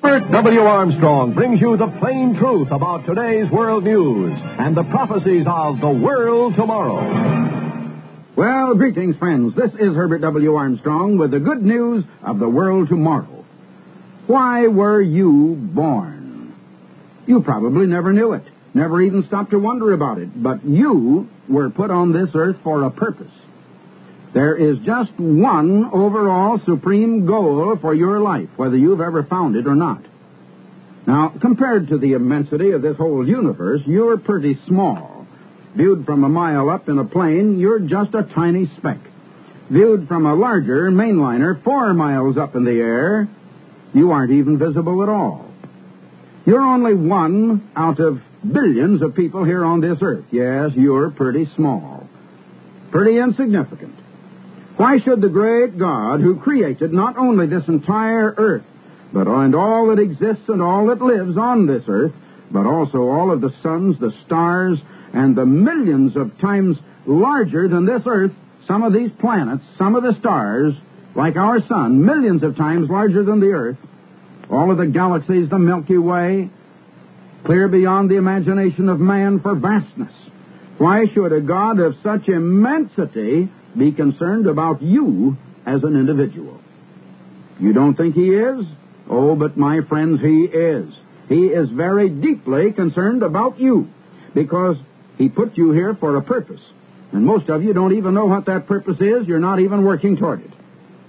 Herbert W. Armstrong brings you the plain truth about today's world news and the prophecies of the world tomorrow. Well, greetings, friends. This is Herbert W. Armstrong with the good news of the world tomorrow. Why were you born? You probably never knew it, never even stopped to wonder about it, but you were put on this earth for a purpose. There is just one overall supreme goal for your life, whether you've ever found it or not. Now, compared to the immensity of this whole universe, you're pretty small. Viewed from a mile up in a plane, you're just a tiny speck. Viewed from a larger mainliner 4 miles up in the air, you aren't even visible at all. You're only one out of billions of people here on this earth. Yes, you're pretty small. Pretty insignificant. Why should the great God who created not only this entire earth, and all that exists and all that lives on this earth, but also all of the suns, the stars, and the millions of times larger than this earth, some of these planets, some of the stars, like our sun, millions of times larger than the earth, all of the galaxies, the Milky Way, clear beyond the imagination of man for vastness. Why should a God of such immensity be concerned about you as an individual? You don't think he is? Oh, but my friends, he is. He is very deeply concerned about you because he put you here for a purpose. And most of you don't even know what that purpose is. You're not even working toward it.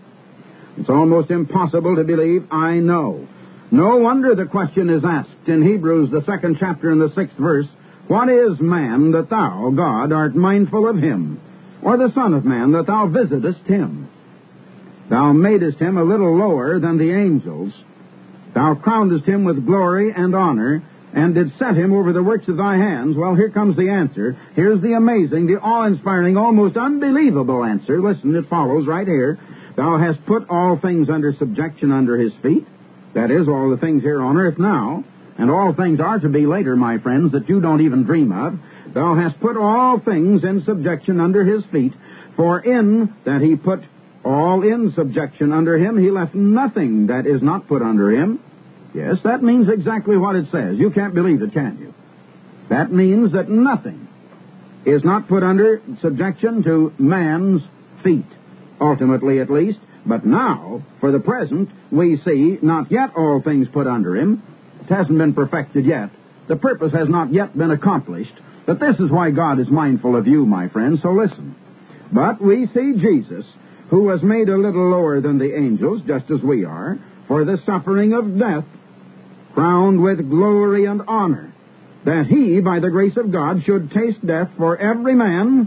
It's almost impossible to believe, I know. No wonder the question is asked in Hebrews, the 2nd chapter and the 6th verse, what is man that thou, God, art mindful of him? Or the Son of Man, that thou visitest him? Thou madest him a little lower than the angels. Thou crownedest him with glory and honor, and didst set him over the works of thy hands. Well, here comes the answer. Here's the amazing, the awe-inspiring, almost unbelievable answer. Listen, it follows right here. Thou hast put all things under subjection under his feet. That is, all the things here on earth now, and all things are to be later, my friends, that you don't even dream of. Thou hast put all things in subjection under his feet, for in that he put all in subjection under him, he left nothing that is not put under him. Yes, that means exactly what it says. You can't believe it, can you? That means that nothing is not put under subjection to man's feet, ultimately at least. But now, for the present, we see not yet all things put under him. It hasn't been perfected yet. The purpose has not yet been accomplished. But this is why God is mindful of you, my friends, so listen. But we see Jesus, who was made a little lower than the angels, just as we are, for the suffering of death, crowned with glory and honor, that he, by the grace of God, should taste death for every man,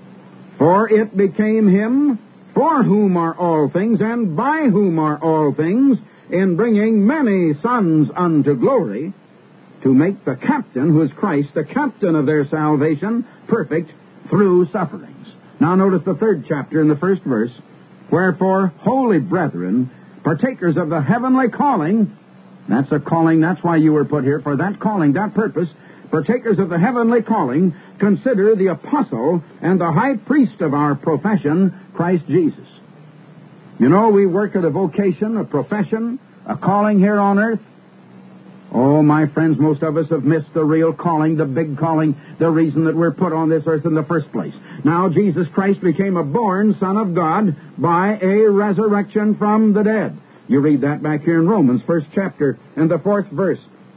for it became him, for whom are all things, and by whom are all things, in bringing many sons unto glory, to make the captain, who is Christ, the captain of their salvation, perfect through sufferings. Now notice the 3rd chapter in the 1st verse. Wherefore, holy brethren, partakers of the heavenly calling, that's a calling, that's why you were put here, for that calling, that purpose, partakers of the heavenly calling, consider the apostle and the high priest of our profession, Christ Jesus. You know, we work at a vocation, a profession, a calling here on earth. Oh, my friends, most of us have missed the real calling, the big calling, the reason that we're put on this earth in the first place. Now, Jesus Christ became a born Son of God by a resurrection from the dead. You read that back here in Romans, 1st chapter, and the 4th verse,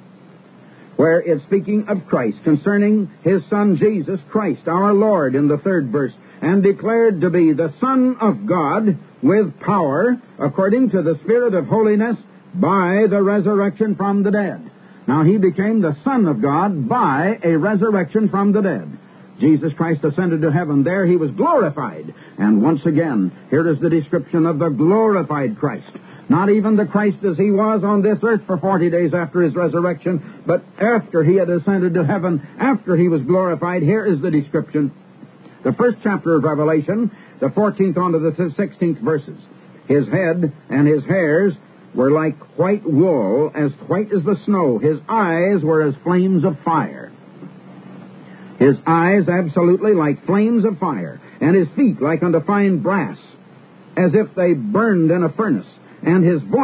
where it's speaking of Christ, concerning his Son Jesus Christ, our Lord, in the 3rd verse, and declared to be the Son of God with power, according to the Spirit of holiness, by the resurrection from the dead. Now, he became the Son of God by a resurrection from the dead. Jesus Christ ascended to heaven. There he was glorified. And once again, here is the description of the glorified Christ. Not even the Christ as he was on this earth for 40 days after his resurrection, but after he had ascended to heaven, after he was glorified. Here is the description. The 1st chapter of Revelation, the 14th on to the 16th verses. His head and his hairs were like white wool, as white as the snow. His eyes were as flames of fire. His eyes absolutely like flames of fire, and his feet like unto fine brass, as if they burned in a furnace. And his voice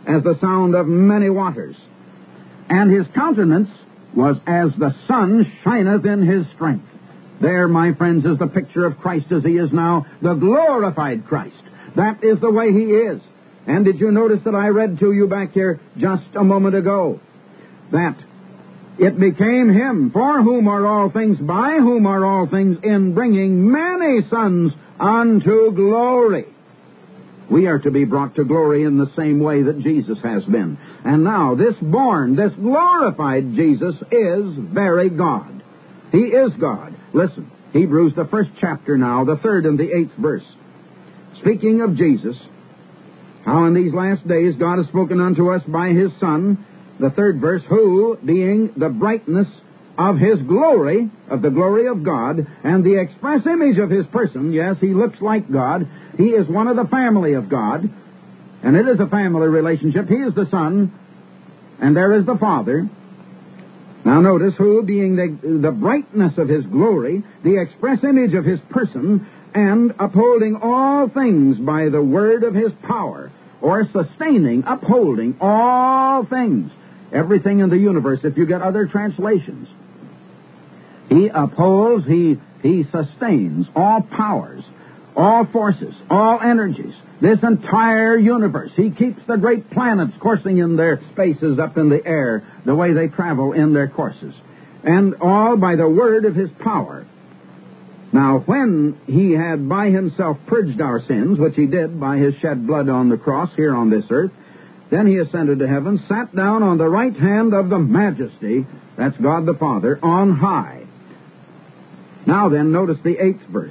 as the sound of many waters. And his countenance was as the sun shineth in his strength. There, my friends, is the picture of Christ as he is now, the glorified Christ. That is the way he is. And did you notice that I read to you back here just a moment ago that it became him, for whom are all things, by whom are all things, in bringing many sons unto glory. We are to be brought to glory in the same way that Jesus has been. And now this glorified Jesus is very God. He is God. Listen, Hebrews, the 1st chapter now, the 3rd and the 8th verse. Speaking of Jesus, how in these last days God has spoken unto us by his Son, the 3rd verse, who, being the brightness of his glory, of the glory of God, and the express image of his person, yes, he looks like God, he is one of the family of God, and it is a family relationship. He is the Son, and there is the Father. Now notice, who, being the brightness of his glory, the express image of his person, and upholding all things by the word of his power, or sustaining, upholding all things, everything in the universe, if you get other translations. He upholds, he sustains all powers, all forces, all energies, this entire universe. He keeps the great planets coursing in their spaces up in the air, the way they travel in their courses, and all by the word of his power. Now, when he had by himself purged our sins, which he did by his shed blood on the cross here on this earth, then he ascended to heaven, sat down on the right hand of the Majesty, that's God the Father, on high. Now then, notice the 8th verse.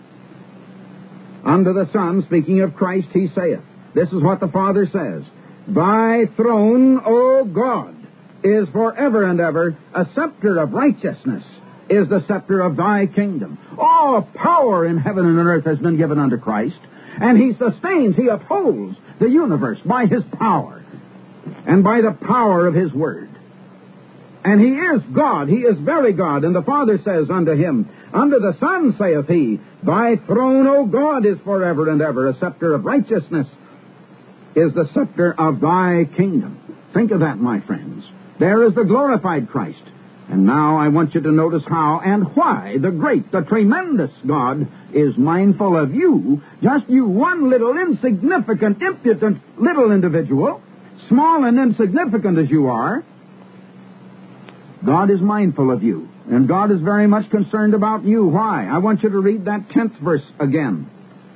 Unto the Son, speaking of Christ, he saith, this is what the Father says, thy throne, O God, is forever and ever, a scepter of righteousness is the scepter of thy kingdom. All power in heaven and on earth has been given unto Christ, and he sustains, he upholds the universe by his power and by the power of his word. And he is God, he is very God, and the Father says unto him, unto the Son saith he, thy throne, O God, is forever and ever, a scepter of righteousness is the scepter of thy kingdom. Think of that, my friends. There is the glorified Christ. And now I want you to notice how and why the great, the tremendous God is mindful of you, just you, one little insignificant, impudent little individual, small and insignificant as you are. God is mindful of you, and God is very much concerned about you. Why? I want you to read that 10th verse again.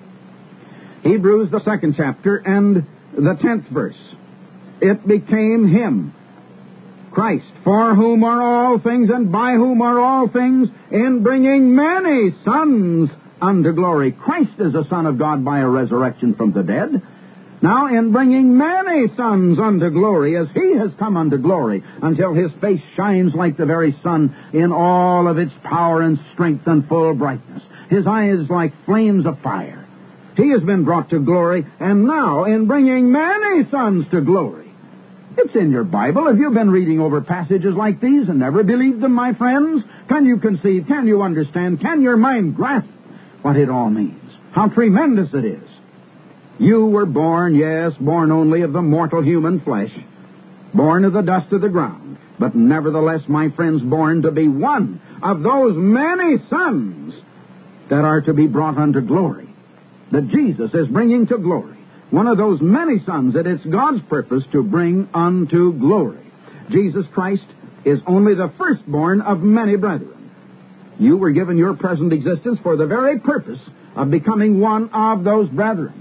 Hebrews, the 2nd chapter, and the 10th verse. It became him, Christ, for whom are all things, and by whom are all things, in bringing many sons unto glory. Christ is a Son of God by a resurrection from the dead. Now, in bringing many sons unto glory, as he has come unto glory, until his face shines like the very sun in all of its power and strength and full brightness. His eyes like flames of fire. He has been brought to glory, and now, in bringing many sons to glory. It's in your Bible. Have you been reading over passages like these and never believed them, my friends? Can you conceive? Can you understand? Can your mind grasp what it all means? How tremendous it is. You were born, yes, born only of the mortal human flesh, born of the dust of the ground, but nevertheless, my friends, born to be one of those many sons that are to be brought unto glory, that Jesus is bringing to glory. One of those many sons that it's God's purpose to bring unto glory. Jesus Christ is only the firstborn of many brethren. You were given your present existence for the very purpose of becoming one of those brethren.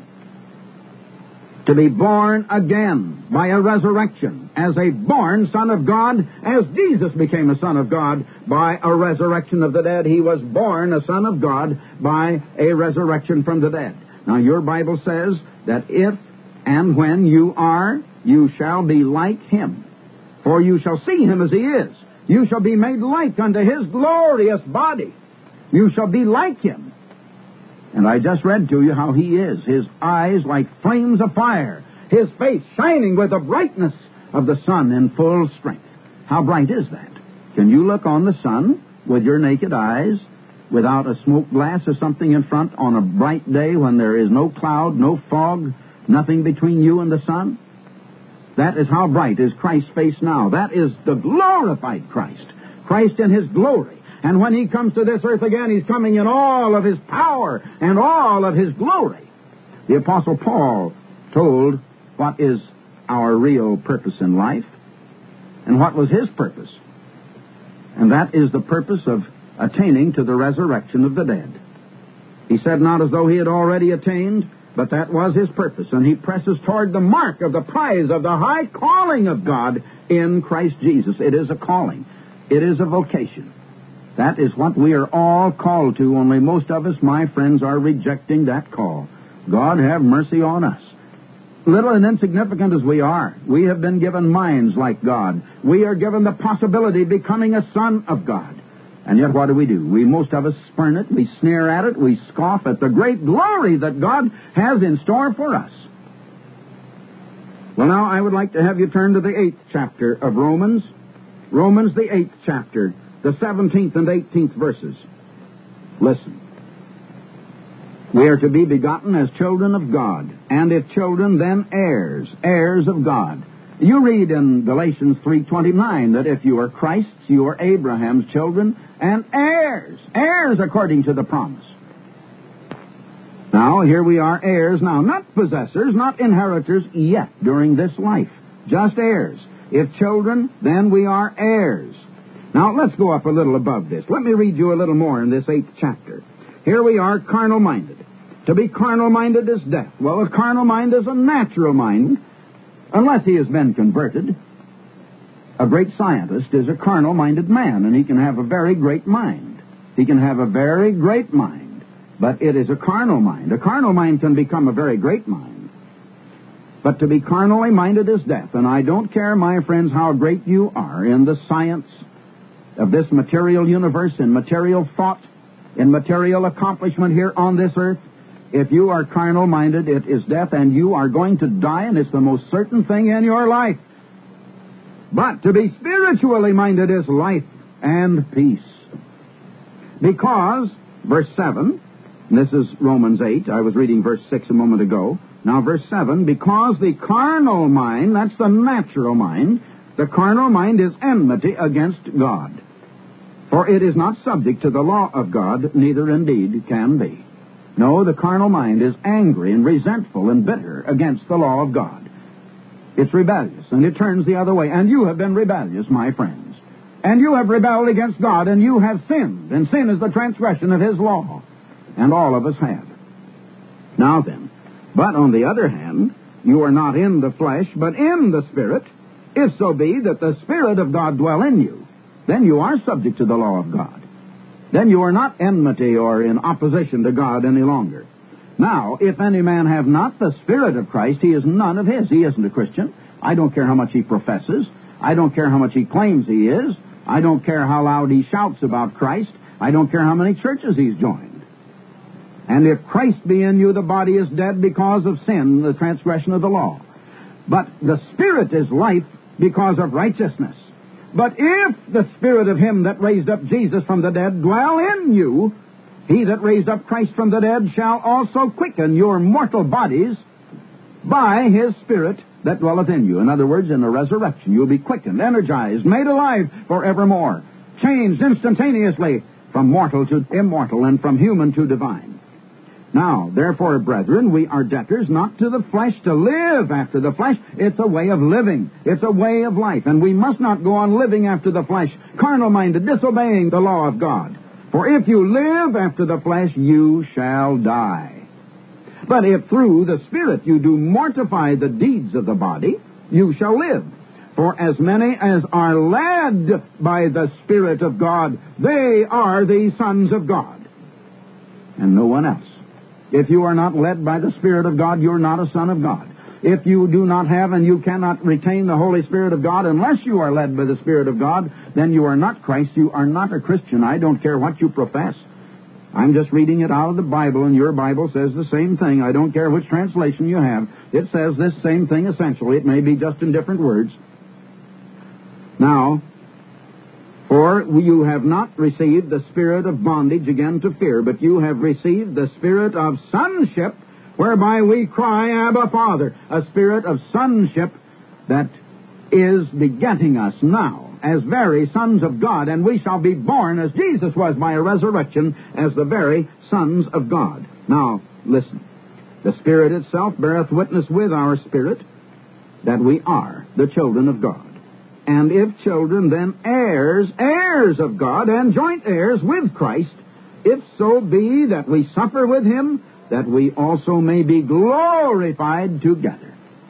To be born again by a resurrection as a born Son of God, as Jesus became a Son of God by a resurrection of the dead. He was born a Son of God by a resurrection from the dead. Now, your Bible says that if and when you are, you shall be like him. For you shall see him as he is. You shall be made like unto his glorious body. You shall be like him. And I just read to you how he is. His eyes like flames of fire. His face shining with the brightness of the sun in full strength. How bright is that? Can you look on the sun with your naked eyes without a smoke glass or something in front on a bright day when there is no cloud, no fog, nothing between you and the sun? That is how bright is Christ's face now. That is the glorified Christ. Christ in his glory. And when he comes to this earth again, he's coming in all of his power and all of his glory. The Apostle Paul told what is our real purpose in life and what was his purpose. And that is the purpose of attaining to the resurrection of the dead. He said not as though he had already attained, but that was his purpose. And he presses toward the mark of the prize of the high calling of God in Christ Jesus. It is a calling. It is a vocation. That is what we are all called to, only most of us, my friends, are rejecting that call. God have mercy on us. Little and insignificant as we are, we have been given minds like God. We are given the possibility of becoming a son of God. And yet what do? Most of us spurn it, we sneer at it, we scoff at the great glory that God has in store for us. Well, now I would like to have you turn to the 8th chapter of Romans. Romans, the 8th chapter, the 17th and 18th verses. Listen. We are to be begotten as children of God, and if children, then heirs, heirs of God. You read in Galatians 3:29 that if you are Christ's, you are Abraham's children, and heirs, heirs according to the promise. Now, here we are, heirs now, not possessors, not inheritors yet during this life, just heirs. If children, then we are heirs. Now, let's go up a little above this. Let me read you a little more in this 8th chapter. Here we are, carnal-minded. To be carnal-minded is death. Well, a carnal mind is a natural mind, unless he has been converted. A great scientist is a carnal-minded man, and he can have a very great mind. He can have a very great mind, but it is a carnal mind. A carnal mind can become a very great mind. But to be carnally minded is death, and I don't care, my friends, how great you are in the science of this material universe, in material thought, in material accomplishment here on this earth. If you are carnal-minded, it is death, and you are going to die, and it's the most certain thing in your life. But to be spiritually minded is life and peace. Because, verse 7, this is Romans 8, I was reading verse 6 a moment ago. Now, verse 7, because the carnal mind, that's the natural mind, the carnal mind is enmity against God. For it is not subject to the law of God, neither indeed can be. No, the carnal mind is angry and resentful and bitter against the law of God. It's rebellious, and it turns the other way. And you have been rebellious, my friends. And you have rebelled against God, and you have sinned. And sin is the transgression of His law. And all of us have. Now then, but on the other hand, you are not in the flesh, but in the Spirit, if so be that the Spirit of God dwell in you. Then you are subject to the law of God. Then you are not enmity or in opposition to God any longer. Now, if any man have not the Spirit of Christ, he is none of his. He isn't a Christian. I don't care how much he professes. I don't care how much he claims he is. I don't care how loud he shouts about Christ. I don't care how many churches he's joined. And if Christ be in you, the body is dead because of sin, the transgression of the law. But the Spirit is life because of righteousness. But if the Spirit of Him that raised up Jesus from the dead dwell in you, He that raised up Christ from the dead shall also quicken your mortal bodies by His Spirit that dwelleth in you. In other words, in the resurrection, you'll be quickened, energized, made alive forevermore, changed instantaneously from mortal to immortal and from human to divine. Now, therefore, brethren, we are debtors not to the flesh to live after the flesh. It's a way of living. It's a way of life. And we must not go on living after the flesh, carnal-minded, disobeying the law of God. For if you live after the flesh, you shall die. But if through the Spirit you do mortify the deeds of the body, you shall live. For as many as are led by the Spirit of God, they are the sons of God. And no one else. If you are not led by the Spirit of God, you're not a son of God. If you do not have and you cannot retain the Holy Spirit of God unless you are led by the Spirit of God, then you are not Christ. You are not a Christian. I don't care what you profess. I'm just reading it out of the Bible, and your Bible says the same thing. I don't care which translation you have. It says this same thing essentially. It may be just in different words. Now, for you have not received the spirit of bondage again to fear, but you have received the spirit of sonship, whereby we cry, Abba, Father. A spirit of sonship that is begetting us now as very sons of God, and we shall be born as Jesus was by a resurrection as the very sons of God. Now, listen. The Spirit itself beareth witness with our spirit that we are the children of God. And if children, then heirs, heirs of God, and joint heirs with Christ, if so be that we suffer with him, that we also may be glorified together.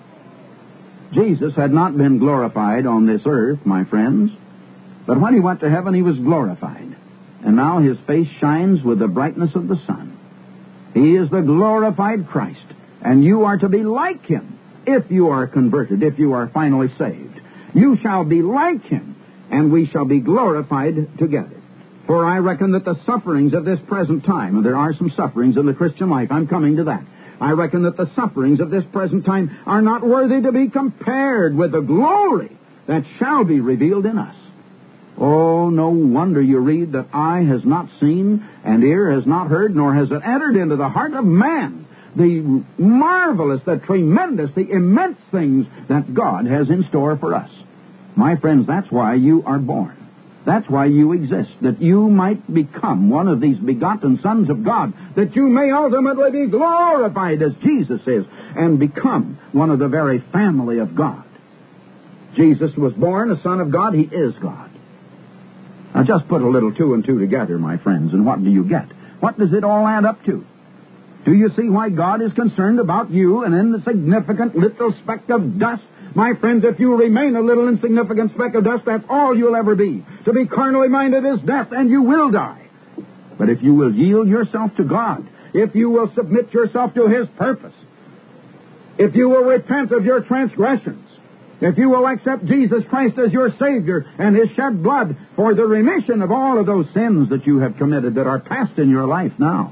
Jesus had not been glorified on this earth, my friends, but when he went to heaven, he was glorified. And now his face shines with the brightness of the sun. He is the glorified Christ, and you are to be like him if you are converted, if you are finally saved. You shall be like him, and we shall be glorified together. For I reckon that the sufferings of this present time, and there are some sufferings in the Christian life, I'm coming to that. I reckon that the sufferings of this present time are not worthy to be compared with the glory that shall be revealed in us. Oh, no wonder you read that eye has not seen, and ear has not heard, nor has it entered into the heart of man the marvelous, the tremendous, the immense things that God has in store for us. My friends, that's why you are born. That's why you exist, that you might become one of these begotten sons of God, that you may ultimately be glorified as Jesus is, and become one of the very family of God. Jesus was born a son of God. He is God. Now just put a little 2 and 2 together, my friends, and what do you get? What does it all add up to? Do you see why God is concerned about you, an insignificant little speck of dust? My friends, if you remain a little insignificant speck of dust, that's all you'll ever be. To be carnally minded is death, and you will die. But if you will yield yourself to God, if you will submit yourself to his purpose, if you will repent of your transgressions, if you will accept Jesus Christ as your Savior and his shed blood for the remission of all of those sins that you have committed that are past in your life now,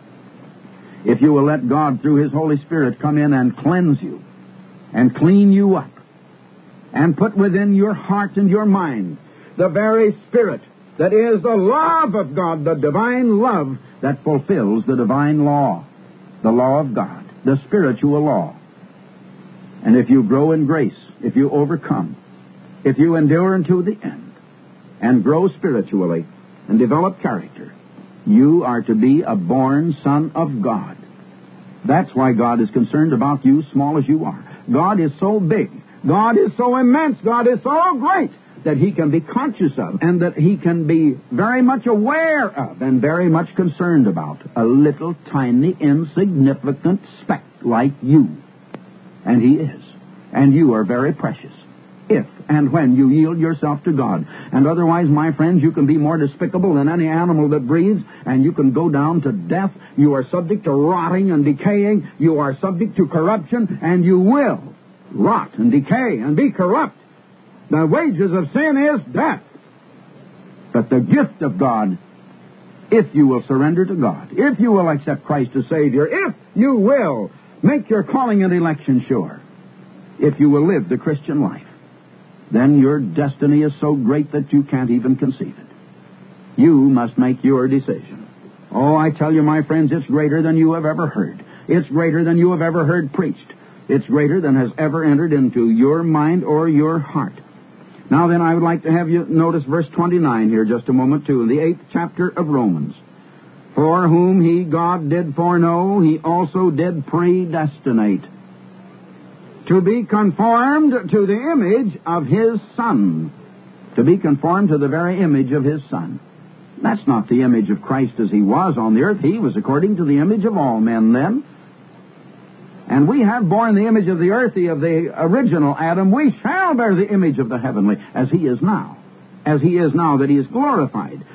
if you will let God through his Holy Spirit come in and cleanse you and clean you up and put within your heart and your mind the very Spirit that is the love of God, the divine love that fulfills the divine law, the law of God, the spiritual law. And if you grow in grace, if you overcome, if you endure unto the end and grow spiritually and develop character, you are to be a born son of God. That's why God is concerned about you, small as you are. God is so big, God is so immense, God is so great that he can be conscious of and that he can be very much aware of and very much concerned about a little tiny insignificant speck like you. And he is. And you are very precious if and when you yield yourself to God. And otherwise, my friends, you can be more despicable than any animal that breathes, and you can go down to death. You are subject to rotting and decaying. You are subject to corruption, and you will rot and decay and be corrupt. The wages of sin is death. But the gift of God, if you will surrender to God, if you will accept Christ as Savior, if you will make your calling and election sure, if you will live the Christian life, then your destiny is so great that you can't even conceive it. You must make your decision. Oh, I tell you, my friends, it's greater than you have ever heard. It's greater than you have ever heard preached. It's greater than has ever entered into your mind or your heart. Now then, I would like to have you notice verse 29 here just a moment, too, in the 8th chapter of Romans. For whom he, God, did foreknow, he also did predestinate to be conformed to the image of his Son. To be conformed to the very image of his Son. That's not the image of Christ as he was on the earth. He was according to the image of all men then. And we have borne the image of the earthy, of the original Adam. We shall bear the image of the heavenly, as he is now. As he is now that he is glorified.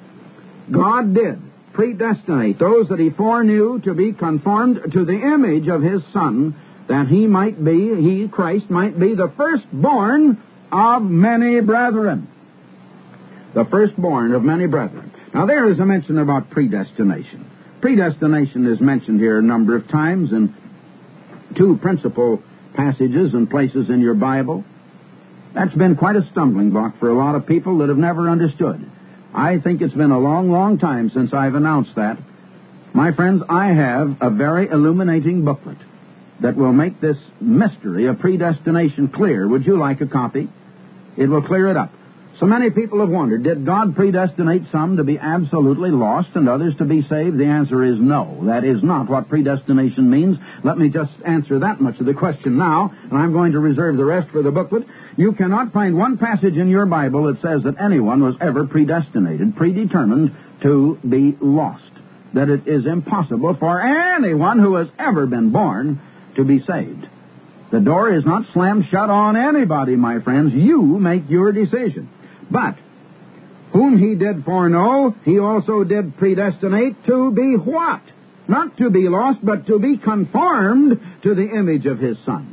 God did predestinate those that he foreknew to be conformed to the image of his Son, that he might be, he, Christ, might be the firstborn of many brethren. The firstborn of many brethren. Now there is a mention about predestination. Predestination is mentioned here a number of times in 2 principal passages and places in your Bible. That's been quite a stumbling block for a lot of people that have never understood. I think it's been a long, long time since I've announced that. My friends, I have a very illuminating booklet that will make this mystery of predestination clear. Would you like a copy? It will clear it up. So many people have wondered, did God predestinate some to be absolutely lost and others to be saved? The answer is no. That is not what predestination means. Let me just answer that much of the question now, and I'm going to reserve the rest for the booklet. You cannot find one passage in your Bible that says that anyone was ever predestinated, predetermined to be lost. That it is impossible for anyone who has ever been born to be saved. The door is not slammed shut on anybody, my friends. You make your decision. But whom he did foreknow, he also did predestinate to be what? Not to be lost, but to be conformed to the image of his Son.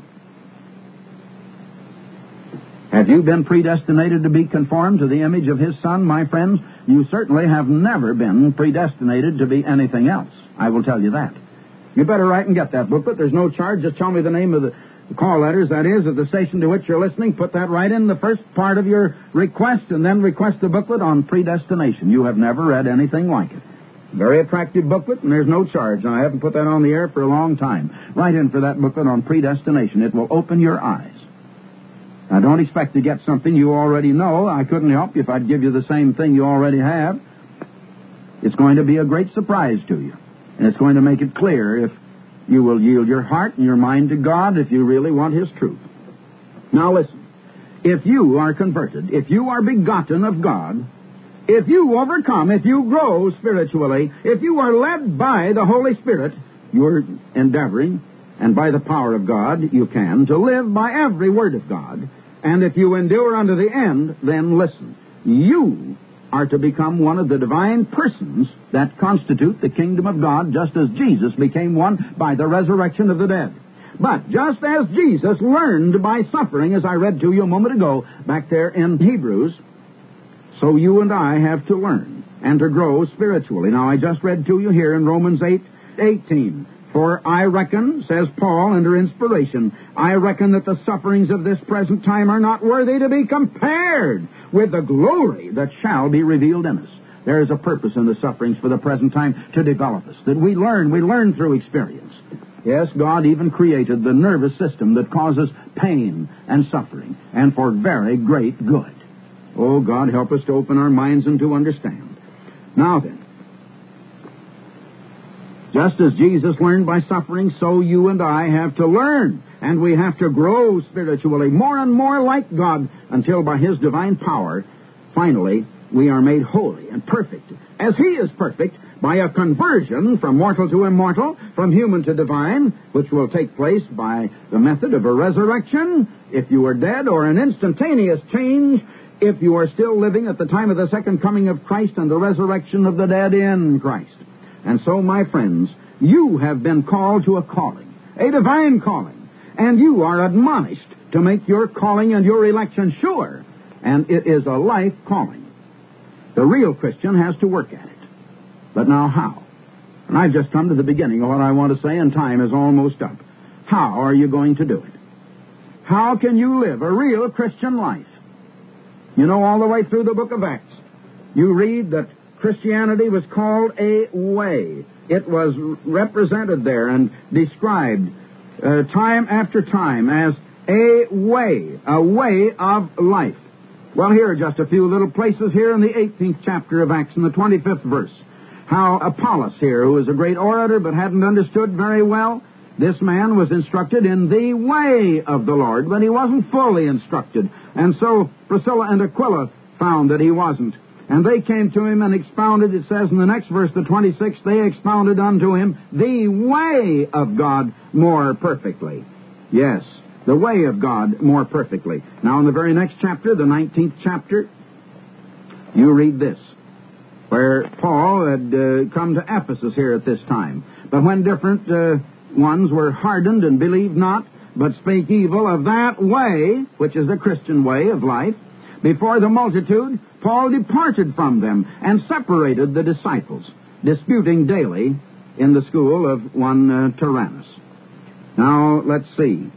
Have you been predestinated to be conformed to the image of his Son, my friends? You certainly have never been predestinated to be anything else. I will tell you that. You better write and get that booklet. There's no charge. Just tell me the name of the call letters, that is, of the station to which you're listening. Put that right in the first part of your request, and then request the booklet on predestination. You have never read anything like it. Very attractive booklet, and there's no charge. Now, I haven't put that on the air for a long time. Write in for that booklet on predestination. It will open your eyes. Now, don't expect to get something you already know. I couldn't help you if I'd give you the same thing you already have. It's going to be a great surprise to you, and it's going to make it clear if you will yield your heart and your mind to God if you really want his truth. Now listen, if you are converted, if you are begotten of God, if you overcome, if you grow spiritually, if you are led by the Holy Spirit, you're endeavoring, and by the power of God you can, to live by every word of God. And if you endure unto the end, then listen, you are to become one of the divine persons that constitute the kingdom of God, just as Jesus became one by the resurrection of the dead. But just as Jesus learned by suffering, as I read to you a moment ago back there in Hebrews, so you and I have to learn and to grow spiritually. Now, I just read to you here in Romans 8:18. For I reckon, says Paul under inspiration, I reckon that the sufferings of this present time are not worthy to be compared with the glory that shall be revealed in us. There is a purpose in the sufferings for the present time to develop us, that we learn through experience. Yes, God even created the nervous system that causes pain and suffering, and for very great good. Oh, God, help us to open our minds and to understand. Now then, just as Jesus learned by suffering, so you and I have to learn. And we have to grow spiritually, more and more like God, until by his divine power, finally, we are made holy and perfect, as he is perfect, by a conversion from mortal to immortal, from human to divine, which will take place by the method of a resurrection, if you are dead, or an instantaneous change, if you are still living at the time of the second coming of Christ and the resurrection of the dead in Christ. And so, my friends, you have been called to a calling, a divine calling, and you are admonished to make your calling and your election sure, and it is a life calling. The real Christian has to work at it. But now how? And I've just come to the beginning of what I want to say, and time is almost up. How are you going to do it? How can you live a real Christian life? You know, all the way through the book of Acts, you read that Christianity was called a way. It was represented there and described time after time as a way of life. Well, here are just a few little places here in the 18th chapter of Acts, in the 25th verse. How Apollos here, who was a great orator but hadn't understood very well, this man was instructed in the way of the Lord, but he wasn't fully instructed. And so Priscilla and Aquila found that he wasn't. And they came to him and expounded, it says in the next verse, the 26th, they expounded unto him the way of God more perfectly. Yes, the way of God more perfectly. Now in the very next chapter, the 19th chapter, you read this, where Paul had come to Ephesus here at this time. But when different ones were hardened and believed not, but spake evil of that way, which is the Christian way of life, before the multitude, Paul departed from them and separated the disciples, disputing daily in the school of one Tyrannus. Now, let's see.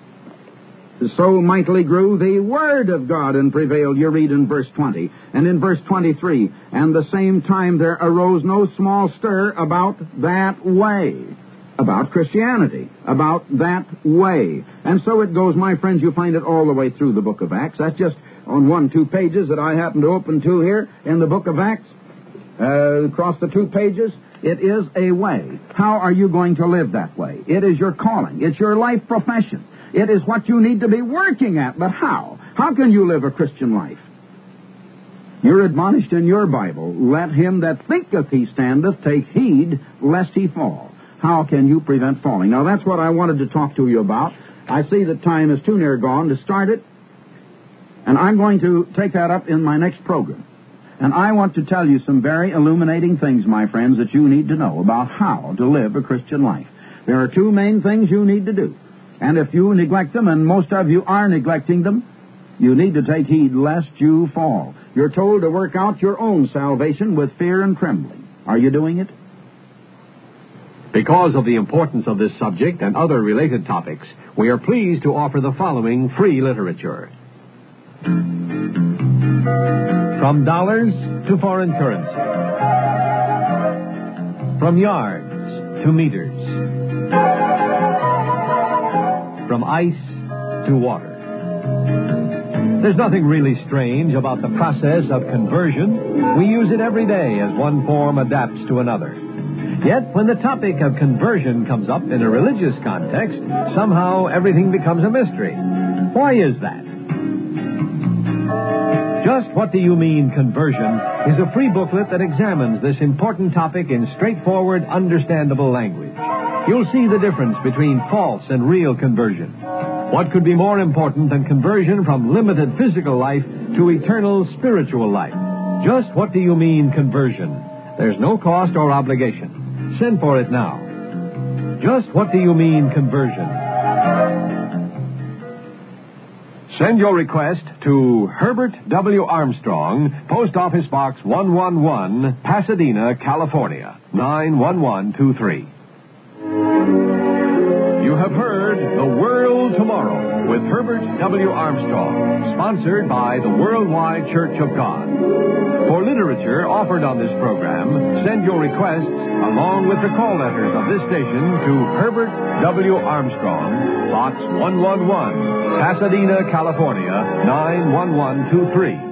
So mightily grew the word of God and prevailed, you read in verse 20. And in verse 23, and the same time there arose no small stir about that way. about Christianity, about that way. And so it goes, my friends. You find it all the way through the book of Acts. That's just on 1-2 pages that I happen to open to here in the book of Acts. Across the 2 pages, it is a way. How are you going to live that way? It is your calling. It's your life profession. It is what you need to be working at. But how? How can you live a Christian life? You're admonished in your Bible, let him that thinketh he standeth take heed lest he fall. How can you prevent falling? Now, that's what I wanted to talk to you about. I see that time is too near gone to start it, and I'm going to take that up in my next program. And I want to tell you some very illuminating things, my friends, that you need to know about how to live a Christian life. There are 2 main things you need to do. And if you neglect them, and most of you are neglecting them, you need to take heed lest you fall. You're told to work out your own salvation with fear and trembling. Are you doing it? Because of the importance of this subject and other related topics, we are pleased to offer the following free literature. From dollars to foreign currency. From yards to meters. From ice to water. There's nothing really strange about the process of conversion. We use it every day as one form adapts to another. Yet, when the topic of conversion comes up in a religious context, somehow everything becomes a mystery. Why is that? Just What Do You Mean, Conversion is a free booklet that examines this important topic in straightforward, understandable language. You'll see the difference between false and real conversion. What could be more important than conversion from limited physical life to eternal spiritual life? Just What Do You Mean, Conversion? There's no cost or obligation. Send for it now. Just What Do You Mean, Conversion? Send your request to Herbert W. Armstrong, Post Office Box 111, Pasadena, California, 91123. You have heard The World Tomorrow with Herbert W. Armstrong, sponsored by the Worldwide Church of God. For literature offered on this program, send your requests along with the call letters of this station to Herbert W. Armstrong, Box 111, Pasadena, California, 91123.